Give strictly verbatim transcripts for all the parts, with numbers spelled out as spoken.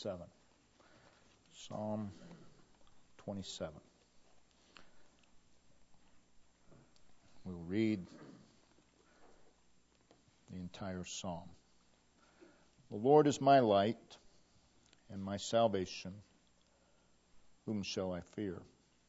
twenty-seven. Psalm twenty-seven. We'll read the entire psalm. The Lord is my light and my salvation. Whom shall I fear?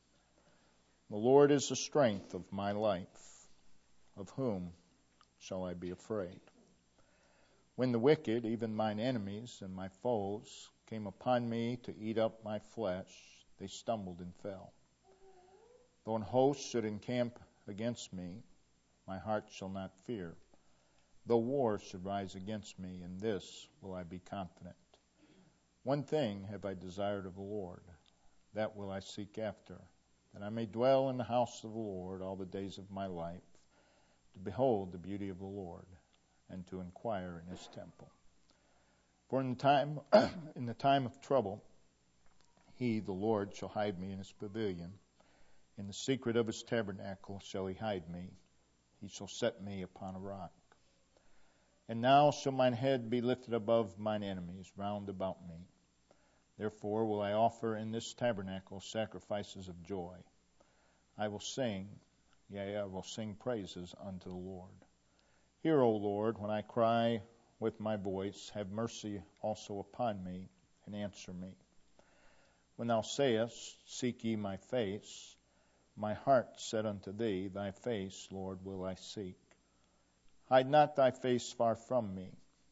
The Lord is the strength of my life. Of whom shall I be afraid? When the wicked, even mine enemies and my foes, came upon me to eat up my flesh, they stumbled and fell. Though an host should encamp against me, my heart shall not fear. Though war should rise against me, in this will I be confident. One thing have I desired of the Lord, that will I seek after, that I may dwell in the house of the Lord all the days of my life, to behold the beauty of the Lord, and to inquire in his temple. For in the time in the time of trouble, he, the Lord, shall hide me in his pavilion. In the secret of his tabernacle shall he hide me. He shall set me upon a rock. And now shall mine head be lifted above mine enemies round about me. Therefore will I offer in this tabernacle sacrifices of joy. I will sing, yea, I will sing praises unto the Lord. Hear, O Lord, when I cry with my voice, have mercy also upon me, and answer me. When thou sayest, seek ye my face, my heart said unto thee, thy face, Lord, will I seek. Hide not thy face far from me.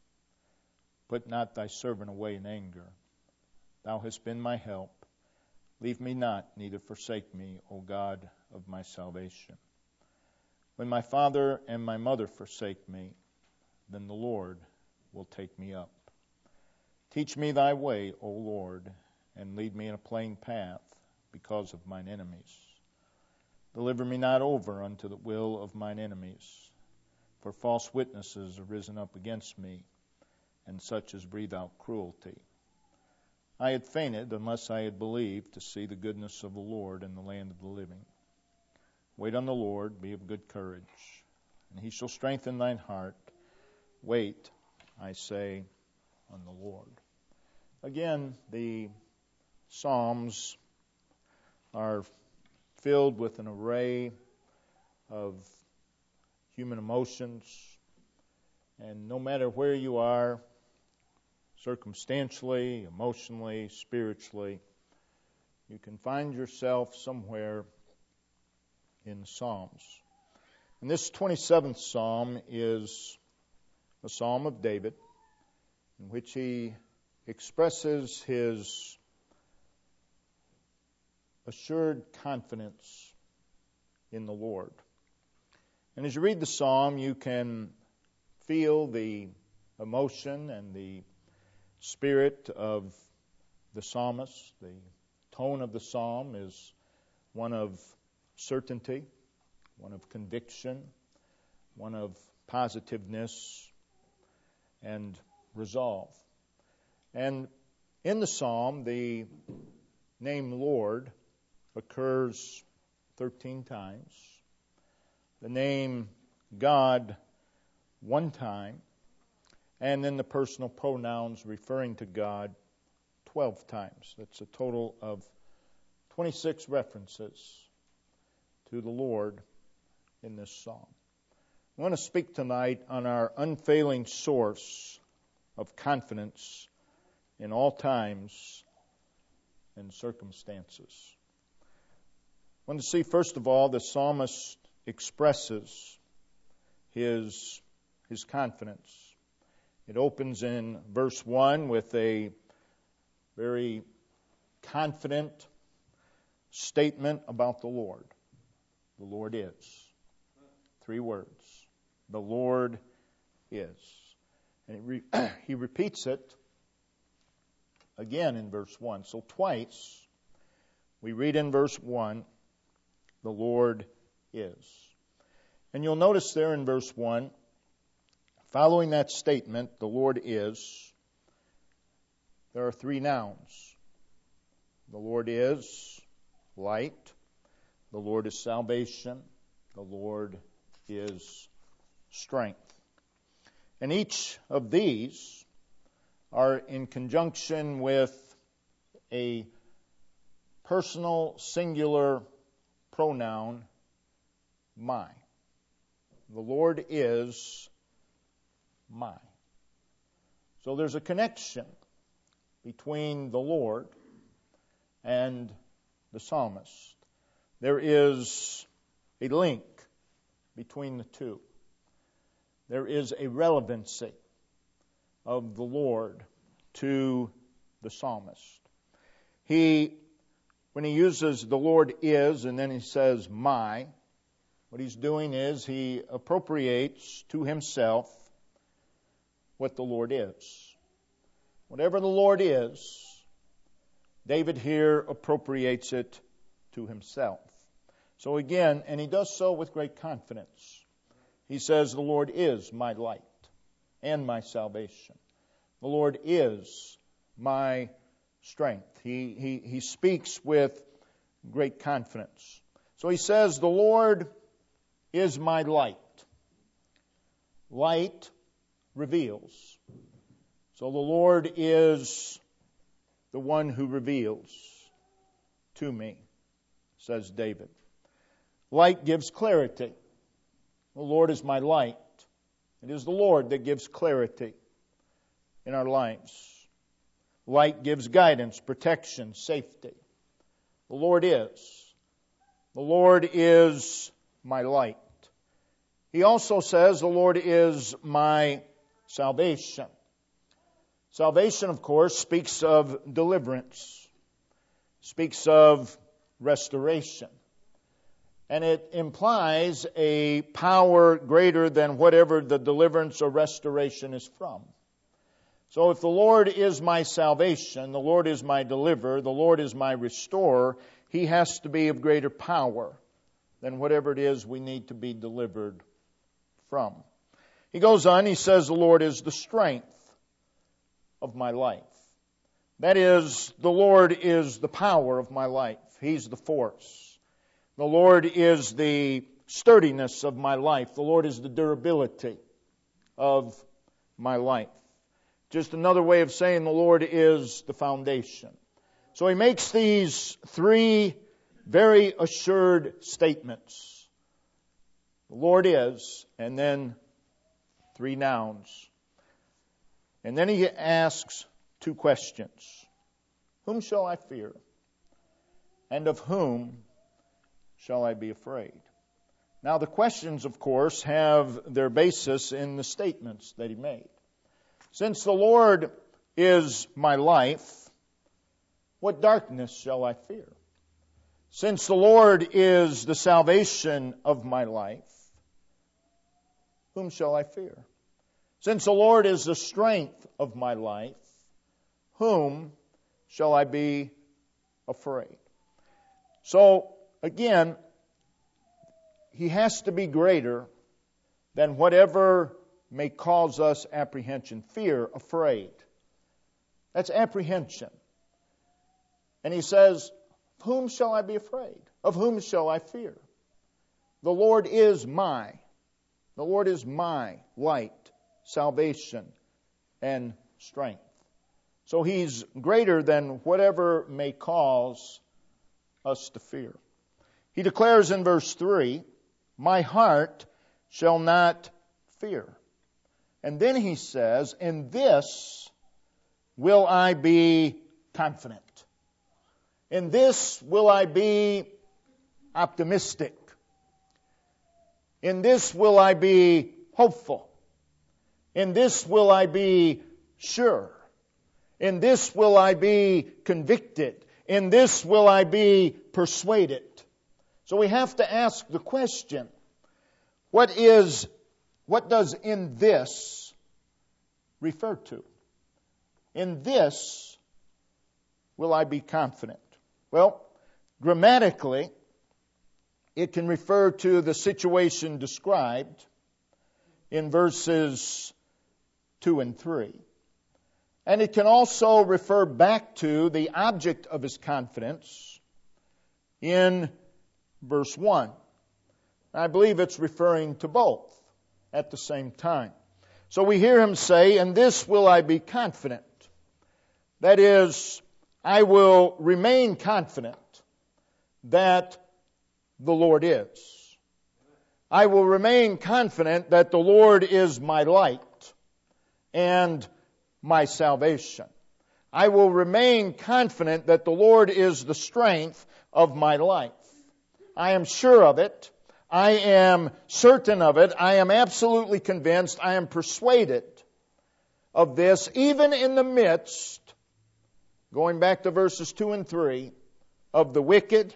Put not thy servant away in anger. Thou hast been my help. Leave me not, neither forsake me, O God of my salvation. When my father and my mother forsake me, then the Lord will take me up. Teach me thy way, O Lord, and lead me in a plain path because of mine enemies. Deliver me not over unto the will of mine enemies, for false witnesses are risen up against me, and such as breathe out cruelty. I had fainted unless I had believed to see the goodness of the Lord in the land of the living. Wait on the Lord, be of good courage, and he shall strengthen thine heart. Wait, I say, on the Lord. Again, the Psalms are filled with an array of human emotions, and no matter where you are, circumstantially, emotionally, spiritually, you can find yourself somewhere in the Psalms. And this twenty-seventh Psalm is a Psalm of David, in which he expresses his assured confidence in the Lord. And as you read the Psalm, you can feel the emotion and the spirit of the psalmist. The tone of the Psalm is one of certainty, one of conviction, one of positiveness and resolve. And in the Psalm, the name Lord occurs thirteen times. The name God one time. And then the personal pronouns referring to God twelve times. That's a total of twenty-six references to the Lord in this psalm. I want to speak tonight on our unfailing source of confidence in all times and circumstances. I want to see, first of all, the psalmist expresses his, his confidence. It opens in verse one with a very confident statement about the Lord. The Lord is. Three words. The Lord is. And he, re- he repeats it again in verse one. So twice we read in verse one, the Lord is. And you'll notice there in verse one, following that statement, the Lord is, there are three nouns. The Lord is light. The Lord is salvation. The Lord is strength. And each of these are in conjunction with a personal singular pronoun, my. The Lord is my. So there's a connection between the Lord and the psalmist. There is a link between the two. There is a relevancy of the Lord to the psalmist. He, when he uses the Lord is and then he says my, what he's doing is he appropriates to himself what the Lord is. Whatever the Lord is, David here appropriates it to himself. So again, and he does so with great confidence. He says, the Lord is my light and my salvation. The Lord is my strength. He, he, he speaks with great confidence. So he says, the Lord is my light. Light reveals. So the Lord is the one who reveals to me, says David. Light gives clarity. The Lord is my light. It is the Lord that gives clarity in our lives. Light gives guidance, protection, safety. The Lord is. The Lord is my light. He also says the Lord is my salvation. Salvation, of course, speaks of deliverance, speaks of restoration. And it implies a power greater than whatever the deliverance or restoration is from. So if the Lord is my salvation, the Lord is my deliverer, the Lord is my restorer, He has to be of greater power than whatever it is we need to be delivered from. He goes on, he says the Lord is the strength of my life. That is, the Lord is the power of my life. He's the force. The Lord is the sturdiness of my life. The Lord is the durability of my life. Just another way of saying the Lord is the foundation. So he makes these three very assured statements. The Lord is, and then three nouns. And then he asks two questions. Whom shall I fear? And of whom shall I be afraid? Now the questions, of course, have their basis in the statements that he made. Since the Lord is my life, what darkness shall I fear? Since the Lord is the salvation of my life, whom shall I fear? Since the Lord is the strength of my life, whom shall I be afraid? So, again, he has to be greater than whatever may cause us apprehension, fear, afraid. That's apprehension. And he says, of whom shall I be afraid? Of whom shall I fear? The Lord is my. The Lord is my light, salvation, and strength. So he's greater than whatever may cause us to fear. He declares in verse three, my heart shall not fear. And then he says, in this will I be confident. In this will I be optimistic. In this will I be hopeful. In this will I be sure. In this will I be convicted. In this will I be persuaded. So we have to ask the question, what is, what does in this refer to? In this will I be confident. Well, grammatically, it can refer to the situation described in verses two and three. And it can also refer back to the object of his confidence in verse one. I believe it's referring to both at the same time. So we hear him say, in this will I be confident. That is, I will remain confident that the Lord is. I will remain confident that the Lord is my light and my salvation. I will remain confident that the Lord is the strength of my life. I am sure of it. I am certain of it. I am absolutely convinced. I am persuaded of this, even in the midst, going back to verses two and three, of the wicked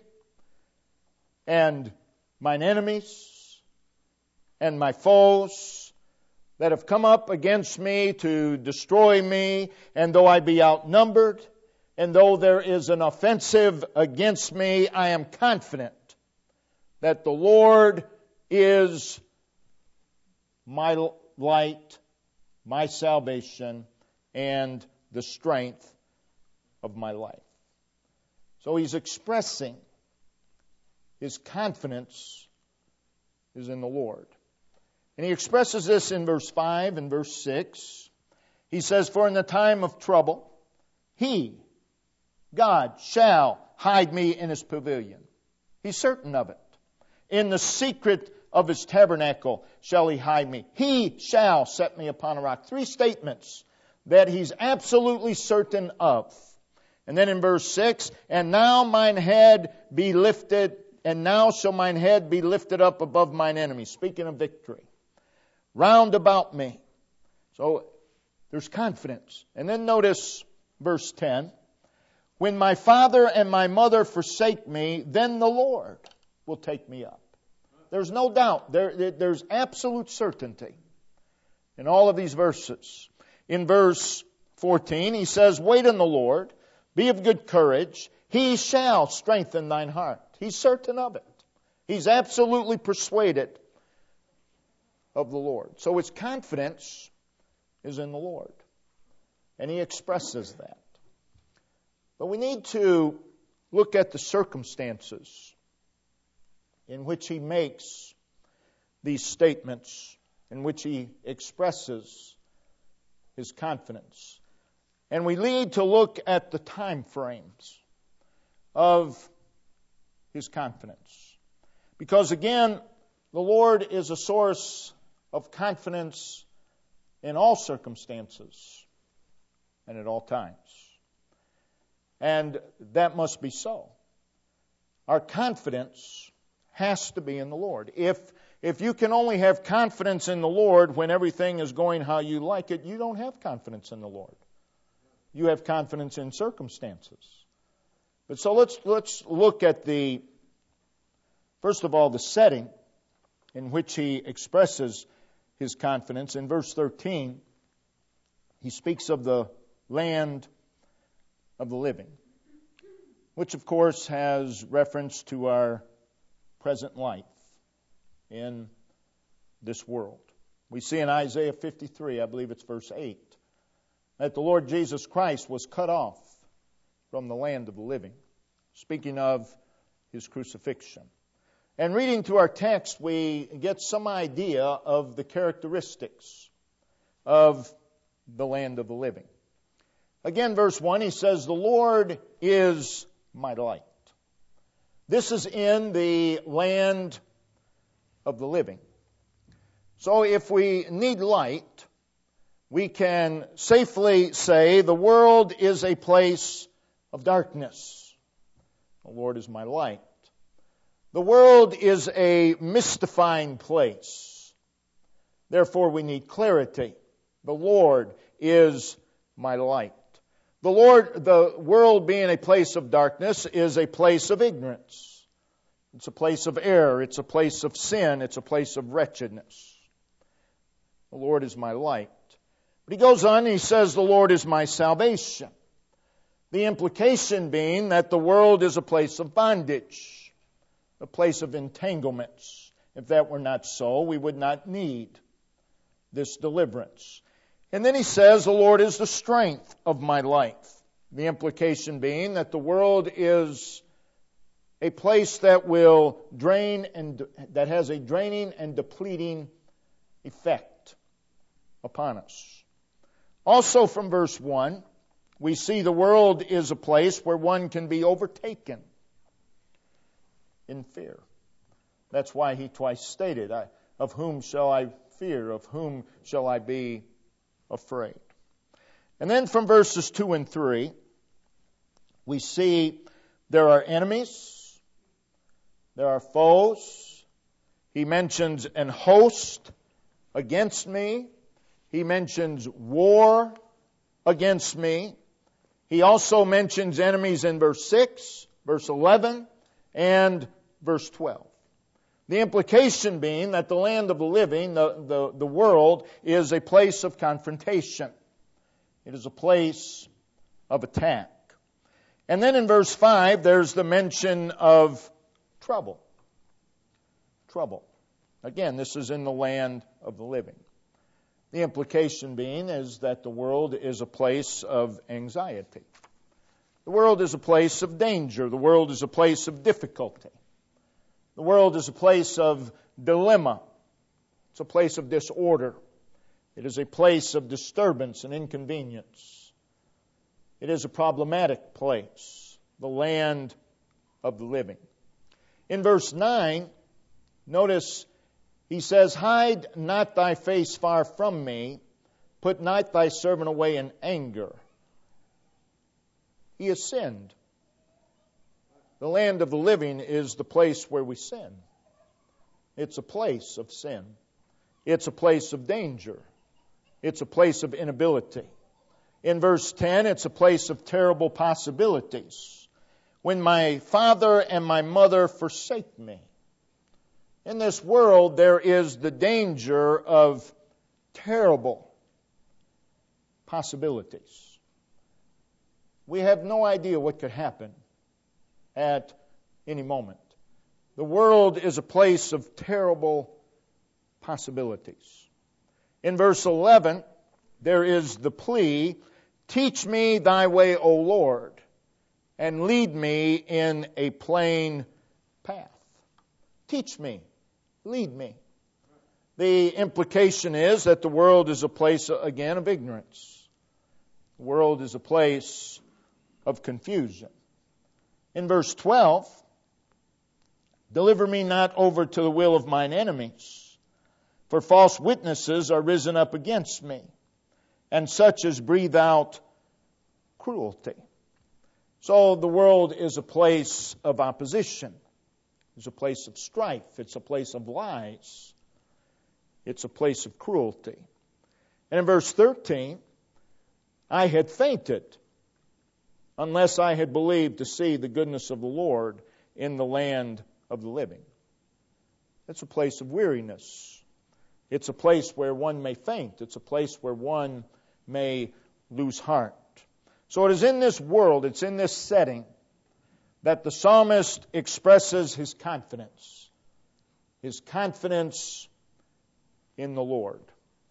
and mine enemies and my foes that have come up against me to destroy me, and though I be outnumbered, and though there is an offensive against me, I am confident that the Lord is my light, my salvation, and the strength of my life. So he's expressing his confidence is in the Lord. And he expresses this in verse five and verse six. He says, for in the time of trouble, He, God, shall hide me in His pavilion. He's certain of it. In the secret of His tabernacle shall He hide me. He shall set me upon a rock. Three statements that he's absolutely certain of. And then in verse six, and now mine head be lifted, and now shall mine head be lifted up above mine enemies. Speaking of victory. Round about me. So there's confidence. And then notice verse ten. When my father and my mother forsake me, then the Lord will take me up. There's no doubt. There, there's absolute certainty in all of these verses. In verse fourteen, he says, wait on the Lord, be of good courage. He shall strengthen thine heart. He's certain of it. He's absolutely persuaded of the Lord. So his confidence is in the Lord. And he expresses that. But we need to look at the circumstances in which he makes these statements, in which he expresses his confidence. And we need to look at the time frames of his confidence. Because again, the Lord is a source of confidence in all circumstances and at all times. And that must be so. Our confidence has to be in the Lord. If if you can only have confidence in the Lord when everything is going how you like it, you don't have confidence in the Lord. You have confidence in circumstances. But so let's let's look at the, first of all, the setting in which he expresses his confidence. In verse thirteen, he speaks of the land of the living, which of course has reference to our present life in this world. We see in Isaiah fifty-three, I believe it's verse eight, that the Lord Jesus Christ was cut off from the land of the living, speaking of his crucifixion. And reading through our text, we get some idea of the characteristics of the land of the living. Again, verse one, he says, the Lord is my light. This is in the land of the living. So if we need light, we can safely say the world is a place of darkness. The Lord is my light. The world is a mystifying place. Therefore, we need clarity. The Lord is my light. The Lord, the world being a place of darkness, is a place of ignorance. It's a place of error. It's a place of sin. It's a place of wretchedness. The Lord is my light. But he goes on and he says, the Lord is my salvation. The implication being that the world is a place of bondage, a place of entanglements. If that were not so, we would not need this deliverance. And then he says, the Lord is the strength of my life. The implication being that the world is a place that will drain and that has a draining and depleting effect upon us. Also from verse one, we see the world is a place where one can be overtaken in fear. That's why he twice stated, I, of whom shall I fear? Of whom shall I be afraid? And then from verses two and three, we see there are enemies, there are foes. He mentions an host against me. He mentions war against me. He also mentions enemies in verse six, verse eleven, and verse twelve. The implication being that the land of the living, the, the, the world, is a place of confrontation. It is a place of attack. And then in verse five, there's the mention of trouble. Trouble. Again, this is in the land of the living. The implication being is that the world is a place of anxiety. The world is a place of danger. The world is a place of difficulty. The world is a place of dilemma. It's a place of disorder. It is a place of disturbance and inconvenience. It is a problematic place, the land of the living. In verse nine, notice he says, hide not thy face far from me, put not thy servant away in anger. He has sinned. The land of the living is the place where we sin. It's a place of sin. It's a place of danger. It's a place of inability. In verse ten, it's a place of terrible possibilities. When my father and my mother forsake me. In this world, there is the danger of terrible possibilities. We have no idea what could happen at any moment. The world is a place of terrible possibilities. In verse eleven, there is the plea, teach me thy way, O Lord, and lead me in a plain path. Teach me, lead me. The implication is that the world is a place, again, of ignorance. The world is a place of confusion. In verse twelve, deliver me not over to the will of mine enemies, for false witnesses are risen up against me, and such as breathe out cruelty. So the world is a place of opposition. It's a place of strife. It's a place of lies. It's a place of cruelty. And in verse thirteen, I had fainted unless I had believed to see the goodness of the Lord in the land of the living. It's a place of weariness. It's a place where one may faint. It's a place where one may lose heart. So it is in this world, it's in this setting, that the psalmist expresses his confidence. His confidence in the Lord.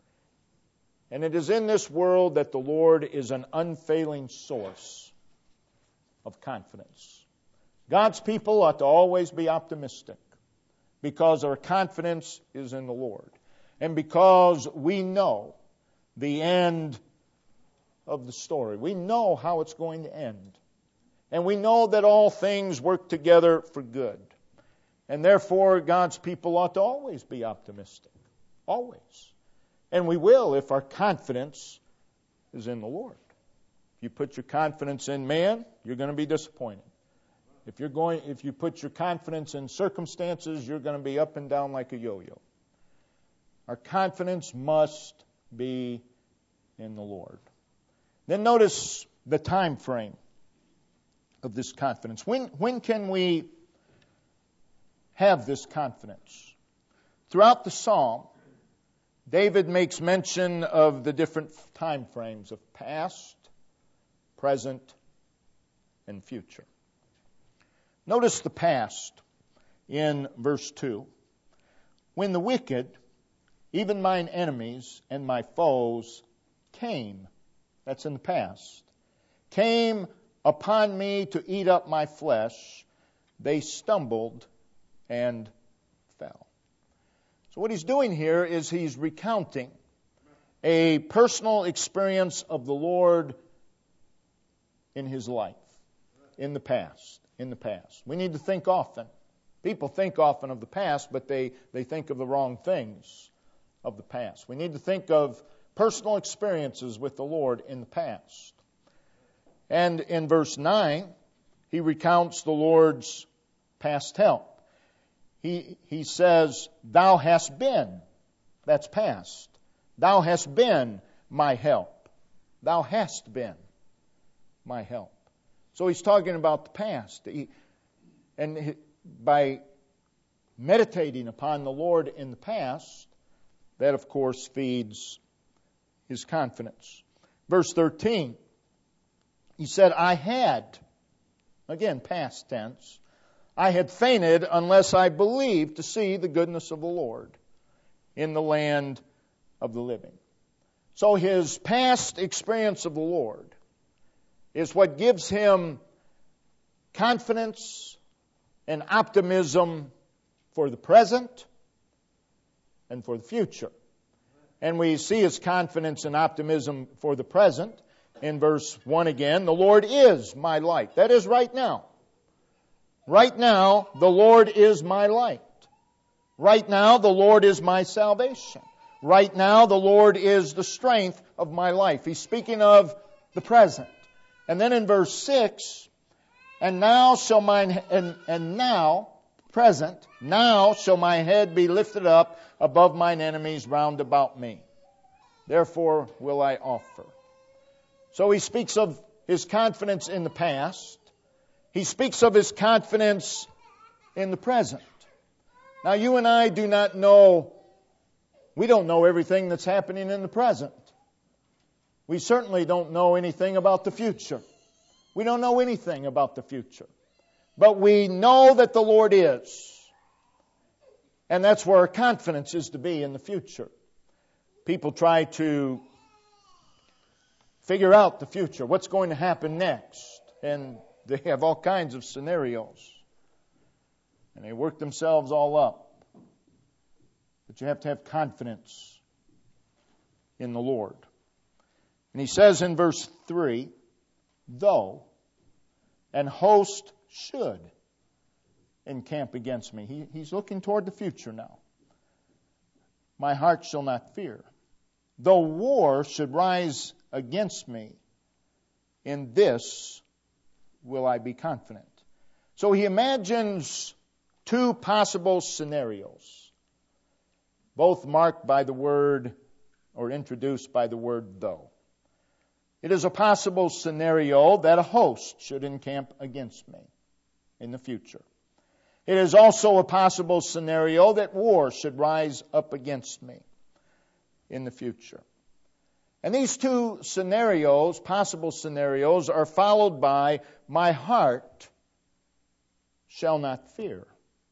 And it is in this world that the Lord is an unfailing source of confidence. God's people ought to always be optimistic because our confidence is in the Lord. And because we know the end of the story. We know how it's going to end. And we know that all things work together for good. And therefore, God's people ought to always be optimistic. Always. And we will if our confidence is in the Lord. If you put your confidence in man, you're going to be disappointed. If you're going, if you put your confidence in circumstances, you're going to be up and down like a yo-yo. Our confidence must be in the Lord. Then notice the time frame of this confidence. When, when can we have this confidence? Throughout the psalm, David makes mention of the different time frames of past, present, and future. Notice the past in verse two. When the wicked, even mine enemies and my foes, came, that's in the past, came upon me to eat up my flesh, they stumbled and fell. So what he's doing here is he's recounting a personal experience of the Lord in his life, in the past, in the past. We need to think often. People think often of the past, but they, they think of the wrong things of the past. We need to think of personal experiences with the Lord in the past. And in verse nine, he recounts the Lord's past help. He, he says, thou hast been, that's past, thou hast been my help. Thou hast been my help. So he's talking about the past. He, and by meditating upon the Lord in the past, that of course feeds his confidence. Verse thirteen, he said, I had, again past tense, I had fainted unless I believed to see the goodness of the Lord in the land of the living. So his past experience of the Lord is what gives him confidence and optimism for the present and for the future. And we see his confidence and optimism for the present in verse one again. The Lord is my light. That is right now. Right now, the Lord is my light. Right now, the Lord is my salvation. Right now, the Lord is the strength of my life. He's speaking of the present. And then in verse six, and now shall mine, and, and now, present, now shall my head be lifted up above mine enemies round about me. Therefore will I offer. So he speaks of his confidence in the past. He speaks of his confidence in the present. Now you and I do not know, we don't know everything that's happening in the present. We certainly don't know anything about the future. We don't know anything about the future. But we know that the Lord is. And that's where our confidence is to be in the future. People try to figure out the future, what's going to happen next. And they have all kinds of scenarios. And they work themselves all up. But you have to have confidence in the Lord. And he says in verse three, though an host should encamp against me. He, he's looking toward the future now. My heart shall not fear. Though war should rise against me, in this will I be confident. So he imagines two possible scenarios, both marked by the word or introduced by the word though. It is a possible scenario that a host should encamp against me in the future. It is also a possible scenario that war should rise up against me in the future. And these two scenarios, possible scenarios, are followed by, my heart shall not fear.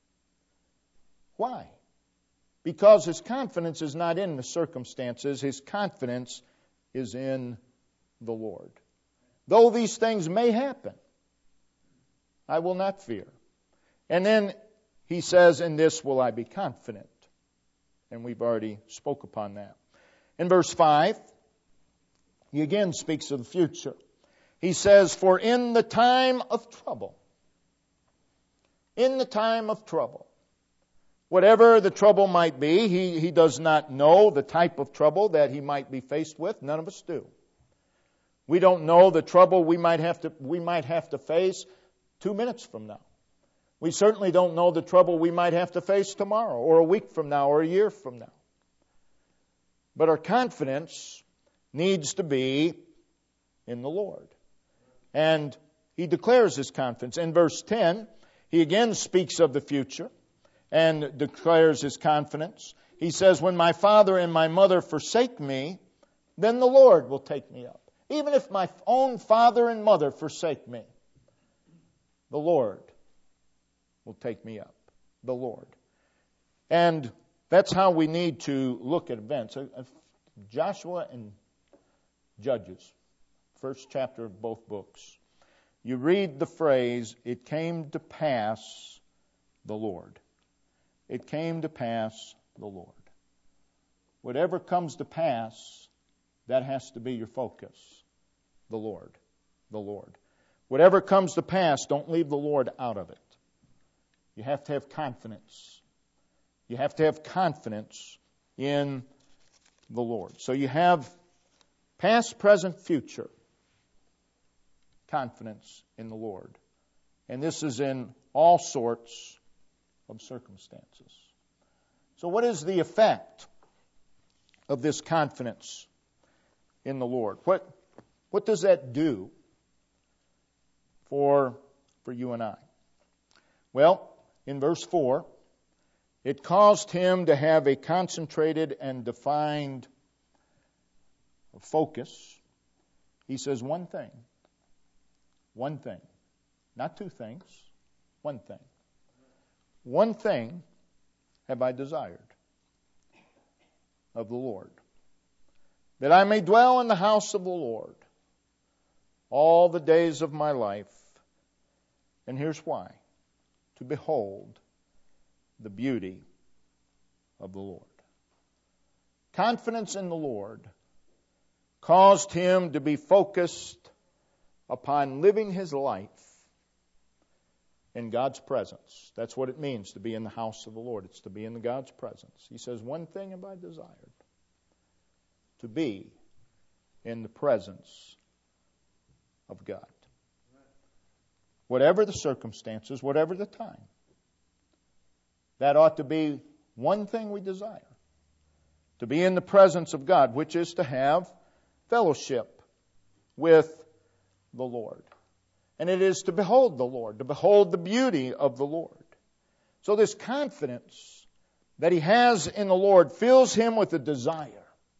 Why? Because his confidence is not in the circumstances. His confidence is in the Lord. Though these things may happen, I will not fear. And then he says, in this will I be confident. And we've already spoke upon that. In verse five, he again speaks of the future. He says, for in the time of trouble, in the time of trouble, whatever the trouble might be, he, he does not know the type of trouble that he might be faced with. None of us do. We don't know the trouble we might have to, we might have to face two minutes from now. We certainly don't know the trouble we might have to face tomorrow or a week from now or a year from now. But our confidence needs to be in the Lord. And he declares his confidence. In verse ten, he again speaks of the future and declares his confidence. He says, when my father and my mother forsake me, then the Lord will take me up. Even if my own father and mother forsake me, the Lord will take me up. The Lord. And that's how we need to look at events. Joshua and Judges, first chapter of both books. You read the phrase, it came to pass the Lord. It came to pass the Lord. Whatever comes to pass, that has to be your focus. The Lord. The Lord. Whatever comes to pass, don't leave the Lord out of it. You have to have confidence. You have to have confidence in the Lord. So you have past, present, future confidence in the Lord. And this is in all sorts of circumstances. So what is the effect of this confidence in the Lord? What, what does that do for, for you and I? Well, in verse four, it caused him to have a concentrated and defined focus. He says one thing. One thing. Not two things. One thing. One thing have I desired of the Lord, that I may dwell in the house of the Lord all the days of my life. And here's why. To behold the beauty of the Lord. Confidence in the Lord caused him to be focused upon living his life in God's presence. That's what it means to be in the house of the Lord. It's to be in God's presence. He says, one thing have I desired, to be in the presence of God. Whatever the circumstances, whatever the time, that ought to be one thing we desire. To be in the presence of God, which is to have fellowship with the Lord. And it is to behold the Lord, to behold the beauty of the Lord. So this confidence that he has in the Lord fills him with a desire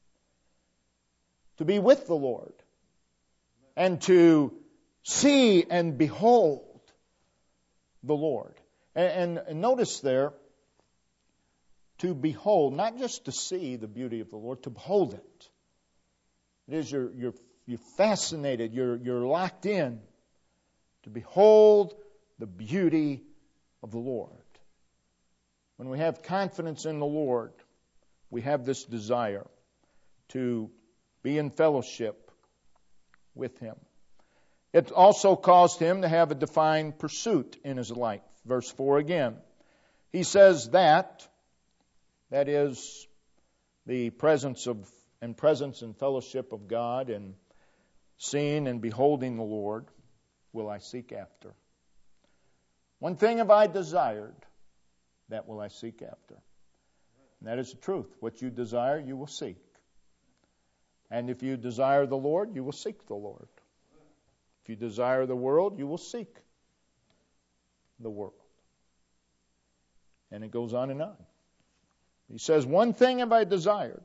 to be with the Lord and to see and behold the Lord. And, and notice there, to behold, not just to see the beauty of the Lord, to behold it. It is you're, you're, you're fascinated, you're, you're locked in to behold the beauty of the Lord. When we have confidence in the Lord, we have this desire to be in fellowship with Him. It also caused him to have a defined pursuit in his life. Verse four again. He says that, that is the presence of and presence and fellowship of God and seeing and beholding the Lord will I seek after. One thing have I desired, that will I seek after. And that is the truth. What you desire, you will seek. And if you desire the Lord, you will seek the Lord. If you desire the world, you will seek the world. And it goes on and on. He says, one thing have I desired,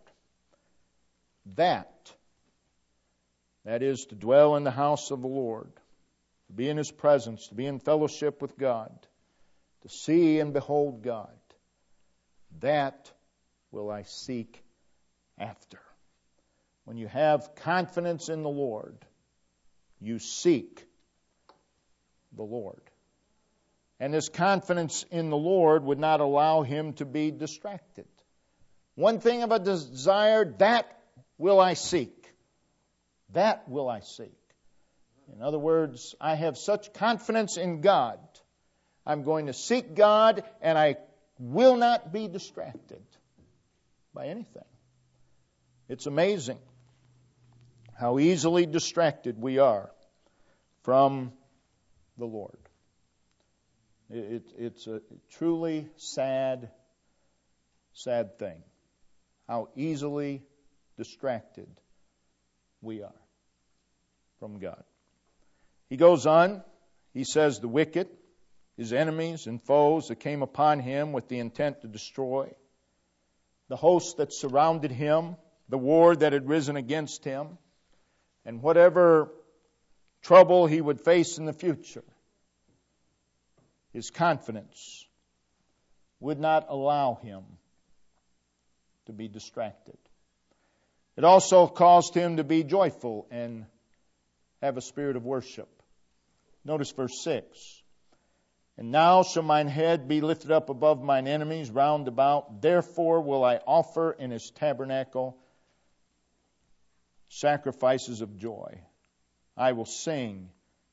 that, that is to dwell in the house of the Lord, to be in His presence, to be in fellowship with God, to see and behold God. That will I seek after. When you have confidence in the Lord, you seek the Lord. And this confidence in the Lord would not allow him to be distracted. One thing of a desire, that will I seek. That will I seek. In other words, I have such confidence in God. I'm going to seek God, and I will not be distracted by anything. It's amazing how easily distracted we are from the Lord. It, it's a truly sad, sad thing. How easily distracted we are from God. He goes on, he says, the wicked, his enemies and foes that came upon him with the intent to destroy, the host that surrounded him, the war that had risen against him, and whatever trouble he would face in the future, his confidence would not allow him to be distracted. It also caused him to be joyful and have a spirit of worship. Notice verse six. And now shall mine head be lifted up above mine enemies round about. Therefore will I offer in His tabernacle sacrifices of joy. I will sing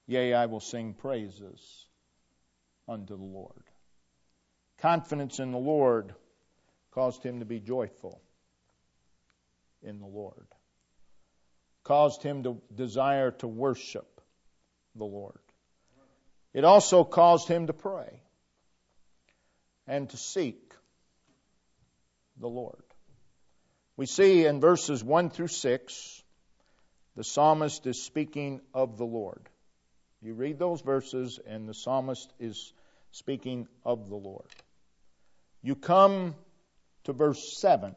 Yea, I will sing praises unto the Lord. Confidence in the Lord caused him to be joyful in the Lord. Caused him to desire to worship the Lord. It also caused him to pray and to seek the Lord. We see in verses one through six, the psalmist is speaking of the Lord. You read those verses and the psalmist is speaking of the Lord. You come to verse seven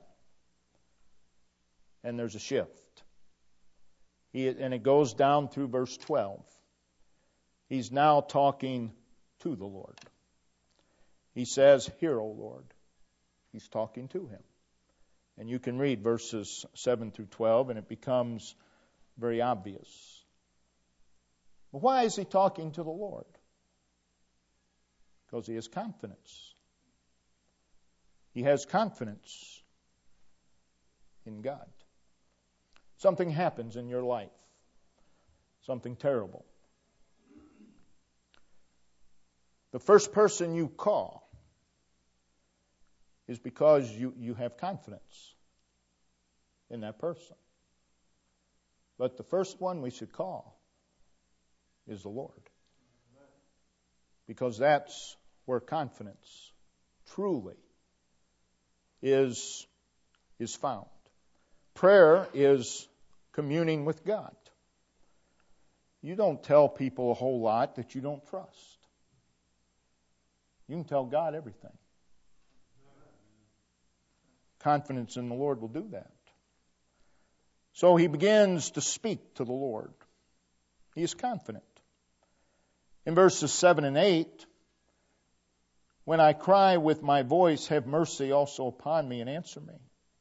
and there's a shift. He, and it goes down through verse twelve. He's now talking to the Lord. He says, "Hear, O Lord." He's talking to him. And you can read verses seven through twelve and it becomes very obvious. But why is he talking to the Lord? Because he has confidence. He has confidence in God. Something happens in your life. Something terrible. The first person you call is because you, you have confidence in that person. But the first one we should call is the Lord. Because that's where confidence truly is, is found. Prayer is communing with God. You don't tell people a whole lot that you don't trust. You can tell God everything. Confidence in the Lord will do that. So he begins to speak to the Lord. He is confident. In verses seven and eight, when I cry with my voice, have mercy also upon me and answer me.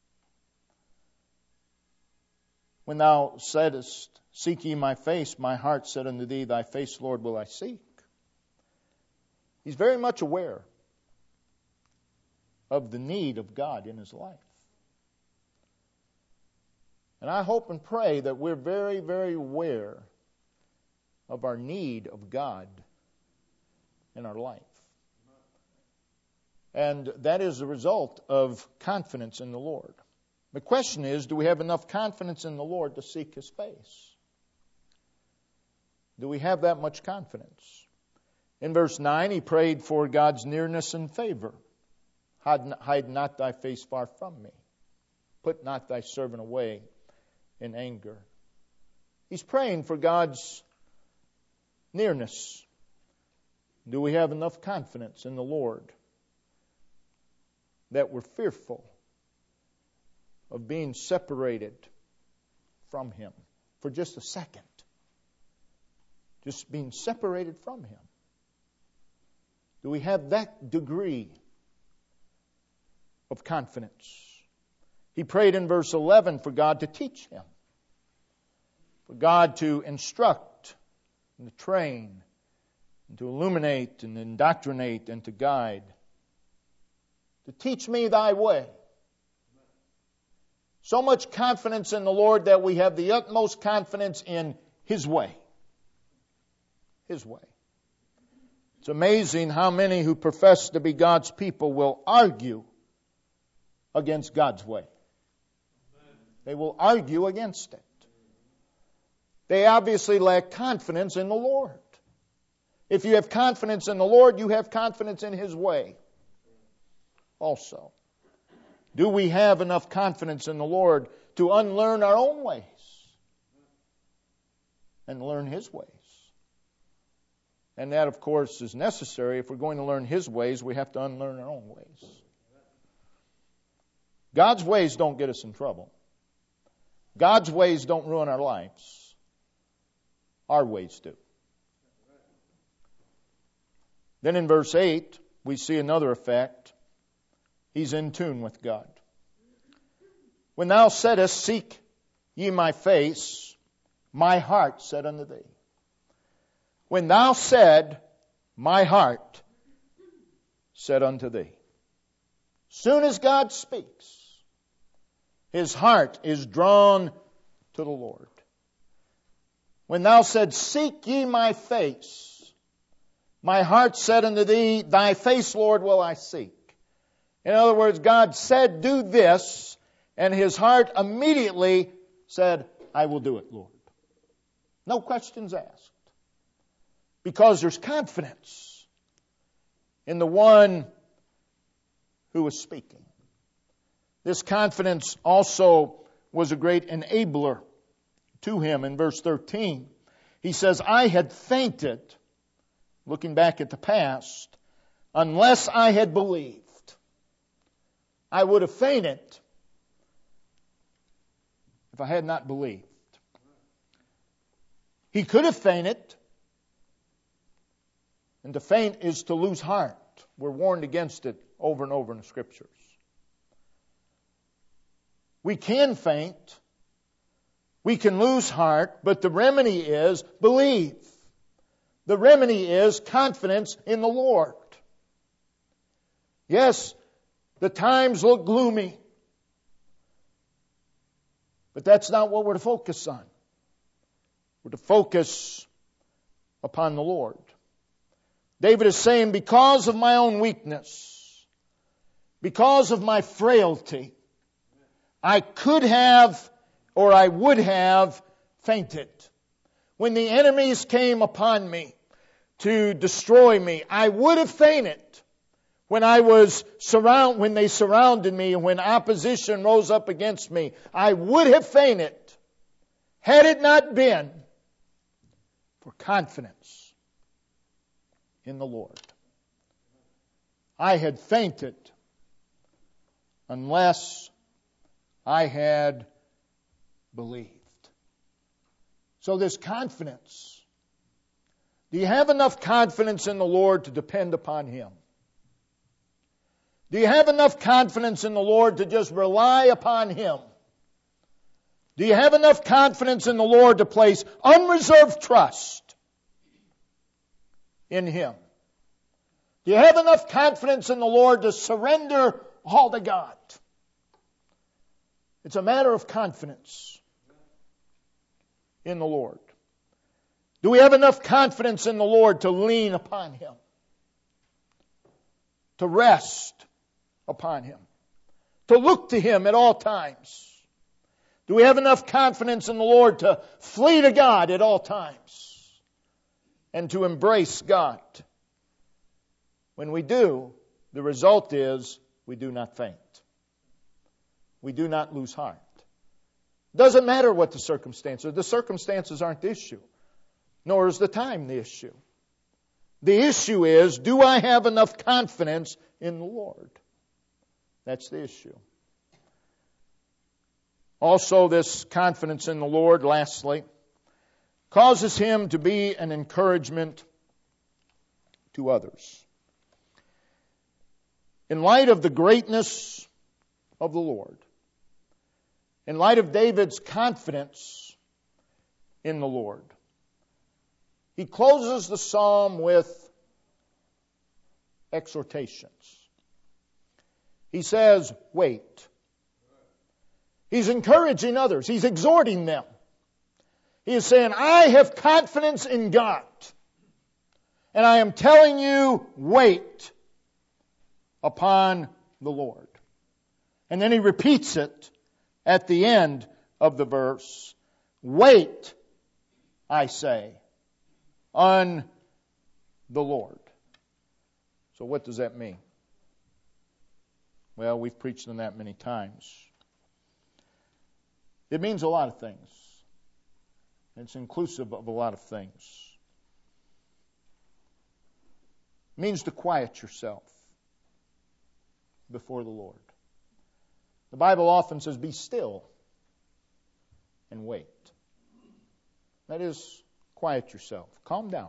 When thou saidst, seek ye my face, my heart said unto thee, thy face, Lord, will I seek. He's very much aware of the need of God in his life. And I hope and pray that we're very, very aware of our need of God in our life. And that is a result of confidence in the Lord. The question is, do we have enough confidence in the Lord to seek his face? Do we have that much confidence? In verse nine, he prayed for God's nearness and favor. Hide not thy face far from me. Put not thy servant away in anger. He's praying for God's nearness. Do we have enough confidence in the Lord that we're fearful of being separated from him for just a second? Just being separated from him. Do we have that degree of confidence? He prayed in verse eleven for God to teach him, for God to instruct and to train and to illuminate and indoctrinate and to guide, to teach me thy way. So much confidence in the Lord that we have the utmost confidence in his way. His way. It's amazing how many who profess to be God's people will argue against God's way. They will argue against it. They obviously lack confidence in the Lord. If you have confidence in the Lord, you have confidence in his way also. Do we have enough confidence in the Lord to unlearn our own ways and learn his ways? And that, of course, is necessary. If we're going to learn his ways, we have to unlearn our own ways. God's ways don't get us in trouble. God's ways don't ruin our lives. Our ways do. Then in verse eight, we see another effect. He's in tune with God. When thou saidst, seek ye my face, my heart said unto thee. When thou said, my heart said unto thee. Soon as God speaks, his heart is drawn to the Lord. When thou said, seek ye my face, my heart said unto thee, thy face, Lord, will I seek. In other words, God said, do this, and his heart immediately said, I will do it, Lord. No questions asked. Because there's confidence in the one who was speaking. This confidence also was a great enabler to him. In verse thirteen, he says, I had fainted, looking back at the past, unless I had believed. I would have fainted if I had not believed. He could have fainted. And to faint is to lose heart. We're warned against it over and over in the Scriptures. We can faint. We can lose heart. But the remedy is believe. The remedy is confidence in the Lord. Yes, the times look gloomy. But that's not what we're to focus on. We're to focus upon the Lord. David is saying, because of my own weakness, because of my frailty, I could have or I would have fainted. When the enemies came upon me to destroy me, I would have fainted. When I was surround, when they surrounded me and when opposition rose up against me, I would have fainted had it not been for confidence in the Lord. I had fainted unless I had believed. So this confidence. Do you have enough confidence in the Lord to depend upon Him? Do you have enough confidence in the Lord to just rely upon Him? Do you have enough confidence in the Lord to place unreserved trust in Him? Do you have enough confidence in the Lord to surrender all to God? It's a matter of confidence in the Lord. Do we have enough confidence in the Lord to lean upon Him? To rest upon Him? To look to Him at all times? Do we have enough confidence in the Lord to flee to God at all times? And to embrace God? When we do, the result is we do not faint. We do not lose heart. Doesn't matter what the circumstances. The circumstances aren't the issue. Nor is the time the issue. The issue is, do I have enough confidence in the Lord? That's the issue. Also, this confidence in the Lord, lastly, causes him to be an encouragement to others. In light of the greatness of the Lord, in light of David's confidence in the Lord, he closes the psalm with exhortations. He says, wait. He's encouraging others. He's exhorting them. He is saying, I have confidence in God. And I am telling you, wait upon the Lord. And then he repeats it at the end of the verse. Wait, I say, on the Lord. So what does that mean? Well, we've preached on that many times. It means a lot of things. It's inclusive of a lot of things. It means to quiet yourself before the Lord. The Bible often says, be still and wait. That is, quiet yourself. Calm down.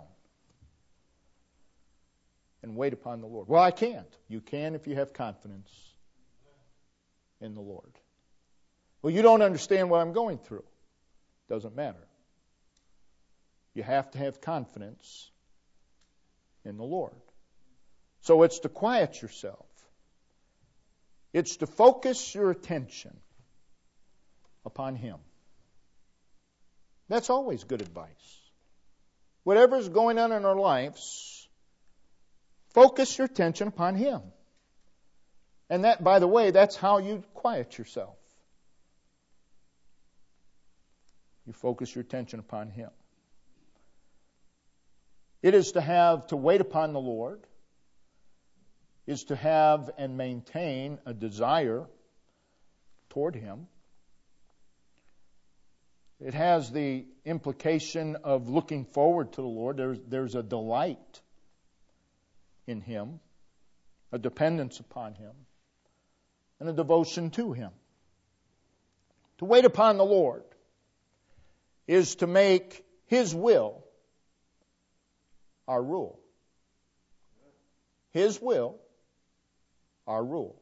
And wait upon the Lord. Well, I can't. You can if you have confidence in the Lord. Well, you don't understand what I'm going through. Doesn't matter. You have to have confidence in the Lord. So it's to quiet yourself. It's to focus your attention upon Him. That's always good advice. Whatever's going on in our lives, focus your attention upon Him. And that, by the way, that's how you quiet yourself. You focus your attention upon Him. It is to have, to wait upon the Lord, is to have and maintain a desire toward Him. It has the implication of looking forward to the Lord. There's, there's a delight in Him, a dependence upon Him, and a devotion to Him. To wait upon the Lord is to make His will our rule. His will, our rule.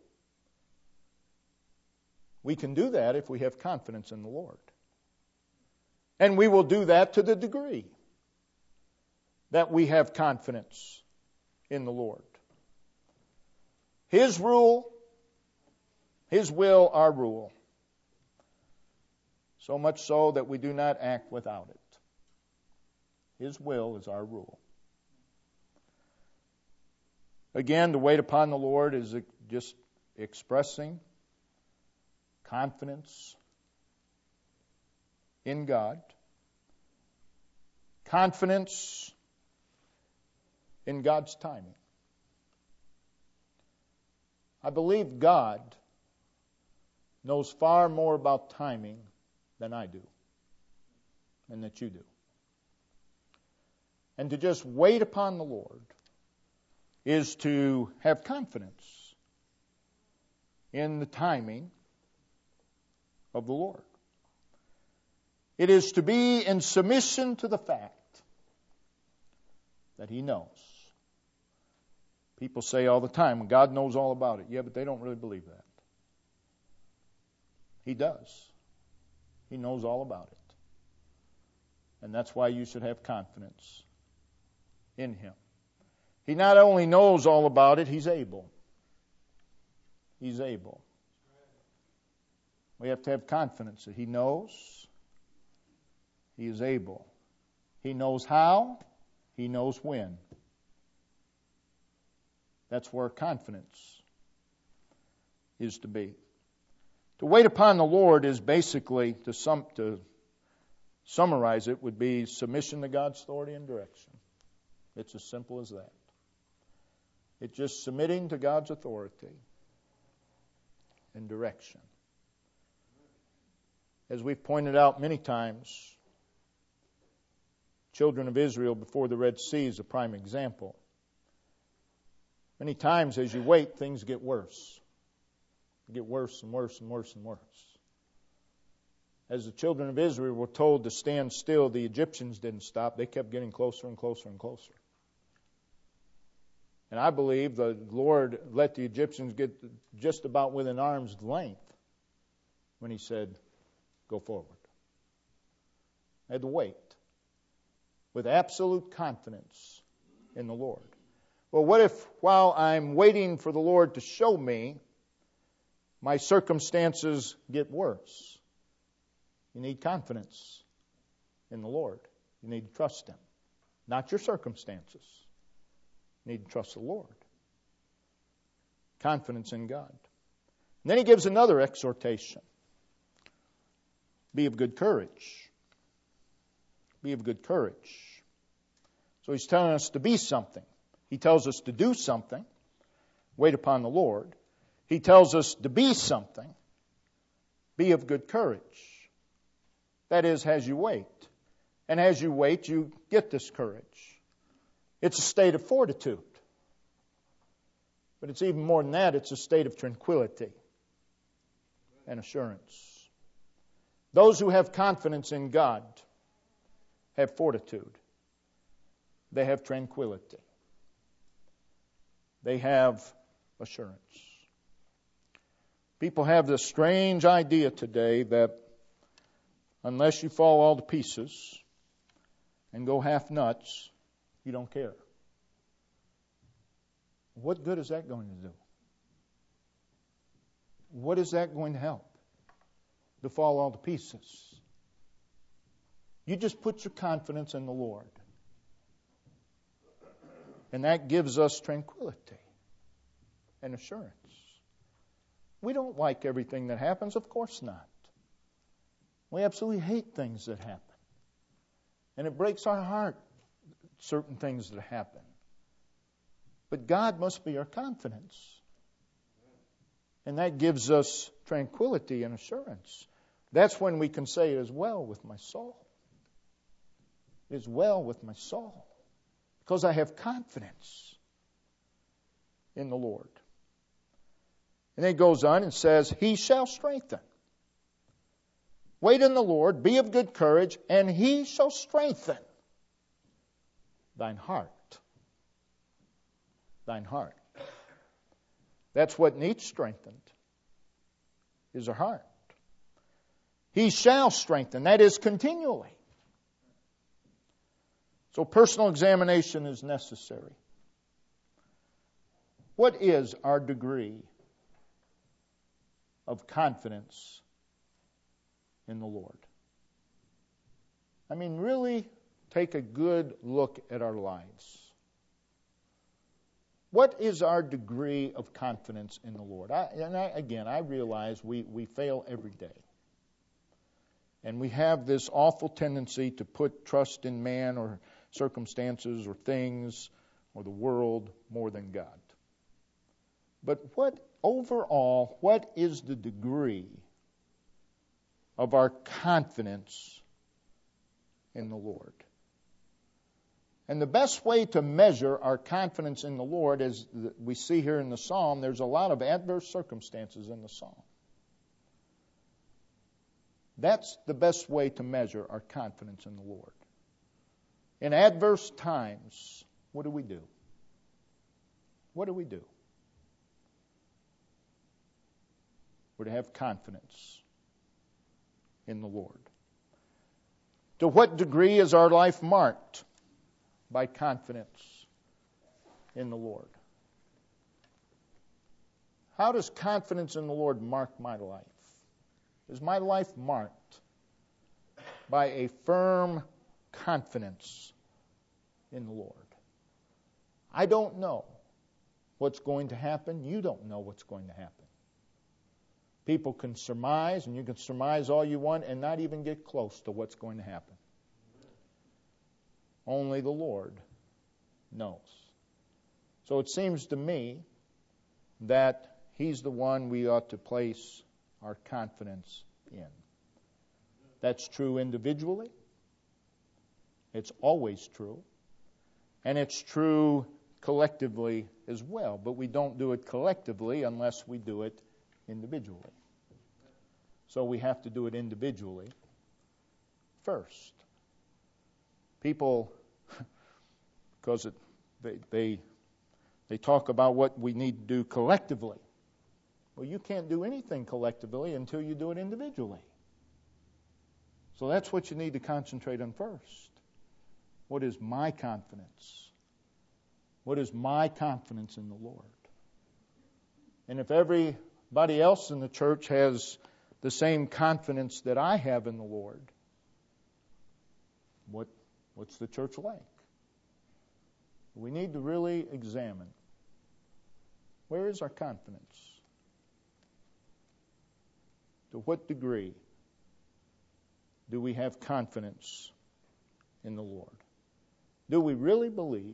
We can do that if we have confidence in the Lord. And we will do that to the degree that we have confidence in the Lord. His rule, His will, our rule. So much so that we do not act without it. His will is our rule. Again, to wait upon the Lord is just expressing confidence in God, confidence in God's timing. I believe God knows far more about timing than I do, and that you do. And to just wait upon the Lord is to have confidence in the timing of the Lord. It is to be in submission to the fact that He knows. People say all the time, God knows all about it. Yeah, but they don't really believe that. He does. He knows all about it. And that's why you should have confidence in Him. He not only knows all about it, He's able. He's able. We have to have confidence that He knows. He is able. He knows how. He knows when. That's where confidence is to be. To wait upon the Lord is basically, to, sum, to summarize it, would be submission to God's authority and direction. It's as simple as that. It's just submitting to God's authority and direction. As we've pointed out many times, children of Israel before the Red Sea is a prime example. Many times as you wait, things get worse. They get worse and worse and worse and worse. As the children of Israel were told to stand still, the Egyptians didn't stop. They kept getting closer and closer and closer. And I believe the Lord let the Egyptians get just about within arm's length when He said, go forward. They had to wait with absolute confidence in the Lord. Well, what if while I'm waiting for the Lord to show me, my circumstances get worse? You need confidence in the Lord. You need to trust Him. Not your circumstances. You need to trust the Lord. Confidence in God. And then He gives another exhortation. Be of good courage. Be of good courage. So He's telling us to be something. He tells us to do something. Wait upon the Lord. He tells us to be something. Be of good courage. That is, as you wait. And as you wait, you get this courage. It's a state of fortitude. But it's even more than that. It's a state of tranquility and assurance. Those who have confidence in God have fortitude. They have tranquility. They have assurance. People have this strange idea today that unless you fall all to pieces and go half nuts, you don't care. What good is that going to do? What is that going to help? To fall all to pieces. You just put your confidence in the Lord. And that gives us tranquility and assurance. We don't like everything that happens, of course not. We absolutely hate things that happen. And it breaks our heart, certain things that happen. But God must be our confidence. And that gives us tranquility and assurance. That's when we can say, it is well with my soul. It is well with my soul. Because I have confidence in the Lord. And then it goes on and says, He shall strengthen. Wait in the Lord, be of good courage, and He shall strengthen thine heart. Thine heart. That's what needs strengthened, is our heart. He shall strengthen. That is continually. So personal examination is necessary. What is our degree of confidence in the Lord? I mean, really take a good look at our lives. What is our degree of confidence in the Lord? I, and I, again, I realize we, we fail every day. And we have this awful tendency to put trust in man or circumstances or things or the world more than God. But what, overall, what is the degree of our confidence in the Lord? And the best way to measure our confidence in the Lord, as we see here in the psalm, there's a lot of adverse circumstances in the psalm. That's the best way to measure our confidence in the Lord. In adverse times, what do we do? What do we do? We're to have confidence in the Lord. To what degree is our life marked by confidence in the Lord? How does confidence in the Lord mark my life? Is my life marked by a firm confidence in the Lord? I don't know what's going to happen. You don't know what's going to happen. People can surmise, and you can surmise all you want and not even get close to what's going to happen. Only the Lord knows. So it seems to me that He's the one we ought to place our confidence in. That's true individually. It's always true. And it's true collectively as well. But we don't do it collectively unless we do it individually. So we have to do it individually first. People, because it, they, they they talk about what we need to do collectively. Well, you can't do anything collectively until you do it individually. So that's what you need to concentrate on first. What is my confidence? What is my confidence in the Lord? And if everybody else in the church has the same confidence that I have in the Lord, what what's the church like? We need to really examine. Where is our confidence? To what degree do we have confidence in the Lord? Do we really believe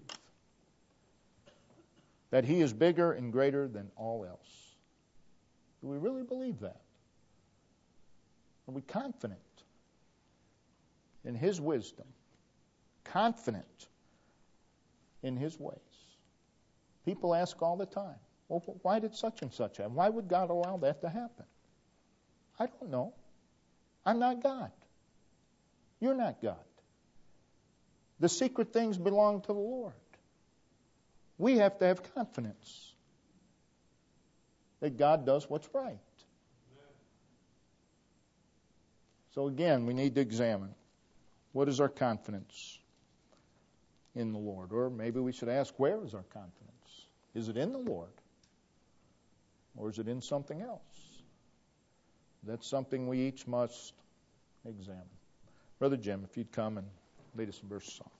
that He is bigger and greater than all else? Do we really believe that? Are we confident in His wisdom? Confident in His ways? People ask all the time, well, why did such and such happen? Why would God allow that to happen? I don't know. I'm not God. You're not God. The secret things belong to the Lord. We have to have confidence that God does what's right. So again, we need to examine, what is our confidence in the Lord? Or maybe we should ask, where is our confidence? Is it in the Lord? Or is it in something else? That's something we each must examine. Brother Jim, if you'd come and lead us in verse of song.